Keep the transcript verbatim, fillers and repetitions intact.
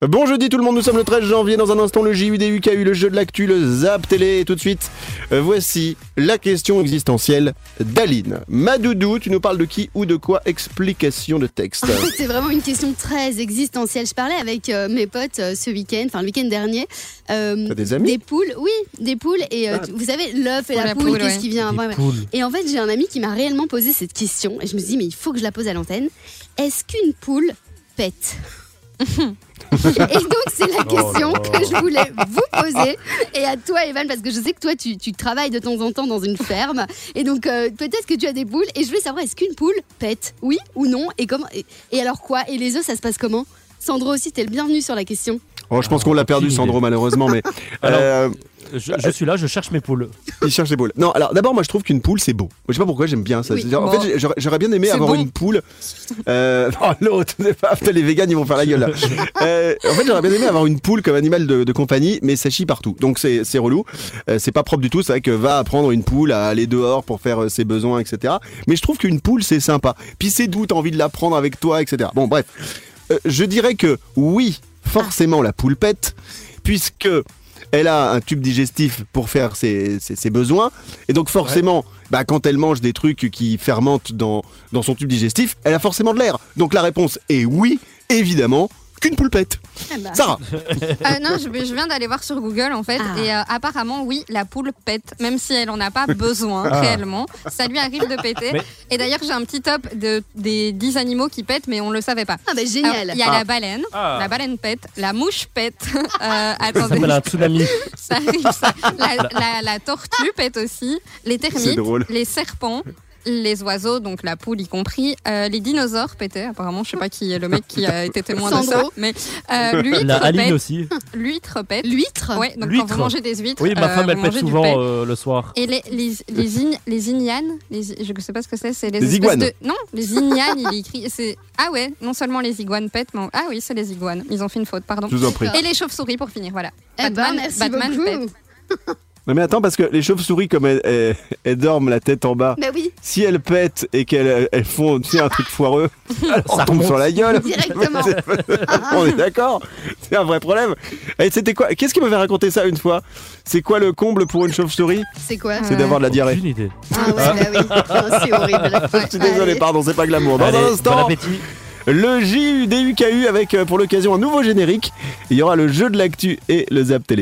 Bon jeudi tout le monde, nous sommes le treize janvier, dans un instant le J U D U K U, le jeu de l'actu, le Zap Télé, et tout de suite, euh, voici la question existentielle d'Aline. Madoudou, tu nous parles de qui ou de quoi? Explication de texte. En fait, c'est vraiment une question très existentielle. Je parlais avec euh, mes potes euh, ce week-end, enfin le week-end dernier. Euh, T'as des amis? Des poules, oui, des poules. Et euh, Ah. tu- vous savez, l'œuf et Pour la, la poule, poule, qu'est-ce ouais. qui vient Des ouais, ouais. poules. Et en fait, j'ai un ami qui m'a réellement posé cette question. Et je me suis dit, mais il faut que je la pose à l'antenne. Est-ce qu'une poule pète? Et donc c'est la question Oh là que je voulais vous poser, et à toi Evan, parce que je sais que toi tu, tu travailles de temps en temps dans une ferme, et donc euh, peut-être que tu as des poules, et je voulais savoir, est-ce qu'une poule pète, oui ou non, et comment, et, et alors quoi, et les œufs ça se passe comment? Sandro aussi, t'es le bienvenu sur la question. Oh, je pense qu'on l'a perdu, Aucune Sandro, idée. malheureusement, mais Alors, euh, Je, je suis là, je cherche mes poules. il cherche des poules. Non, alors d'abord, moi je trouve qu'une poule c'est beau. Je sais pas pourquoi j'aime bien ça. Oui, C'est-à-dire, en bon. fait, j'aurais, j'aurais bien aimé C'est avoir bon. une poule. Euh, oh, l'autre, c'est pas, putain, les véganes ils vont faire la gueule là. Euh, en fait, j'aurais bien aimé avoir une poule comme animal de, de compagnie, mais ça chie partout. Donc c'est, c'est relou. Euh, c'est pas propre du tout. C'est vrai que va apprendre une poule à aller dehors pour faire euh, ses besoins, et cetera. Mais je trouve qu'une poule c'est sympa. Puis c'est doux, t'as envie de la prendre avec toi, et cetera. Bon, bref. Euh, je dirais que oui, forcément la poule pète, puisque elle a un tube digestif pour faire ses, ses, ses besoins. Et donc forcément, bah, quand elle mange des trucs qui fermentent dans, dans son tube digestif, elle a forcément de l'air. Donc la réponse est oui, évidemment, qu'une poule pète. Eh ben, Sarah, Euh, non, je, je viens d'aller voir sur Google en fait, Ah. et euh, apparemment, oui, la poule pète, même si elle en a pas besoin Ah. réellement. Ça lui arrive de péter. Mais- Et d'ailleurs, j'ai un petit top de, des dix animaux qui pètent, mais on le savait pas. ah bah Alors, génial. Il y a Ah. la baleine, Ah. la baleine pète, la mouche pète. Euh, Ça attendez, s'appelle un tsunami. ça arrive ça. La, la- la tortue pète aussi, les C'est termites, drôle. les serpents. Les oiseaux, donc la poule y compris, euh, les dinosaures pétaient. Apparemment, je sais pas qui est le mec qui a été témoin de ça, Sandro. mais euh, l'huître La Aline pète. aussi. L'huître pète. L'huître. Ouais, donc L'huître. quand vous mangez des huîtres, Oui, ma euh, femme elle vous pète mangez du souvent pain. euh, le soir. Et les les les, ign- les ignanes, les, je sais pas ce que c'est, c'est les, Les espèces iguanes. de non, les ignanes, il est écrit, c'est ah ouais, non seulement les iguanes pètent, mais ah oui, c'est les iguanes. Ils ont fait une faute, pardon. je vous en prie. Et les chauves-souris pour finir, voilà. Eh ben, Batman, merci Batman beaucoup. pète. Non, mais attends, parce que les chauves-souris, comme elles, elles- elles dorment la tête en bas, Bah oui, si elles pètent et qu'elles elles font tu sais, un truc foireux, on Ça tombe remonte. sur la gueule. directement. On est d'accord, c'est un vrai problème. Et c'était quoi? Qu'est-ce qui m'avait raconté ça une fois? C'est quoi le comble pour une chauve-souris? C'est quoi? C'est d'avoir de la diarrhée. Aucune idée. Ah ouais, bah oui. Non, c'est horrible. Je suis désolé, Allez. pardon, c'est pas glamour. Dans Allez, un bon instant, appétit. le J U D U K U avec euh, pour l'occasion un nouveau générique. Il y aura le jeu de l'actu et le Zap Télé.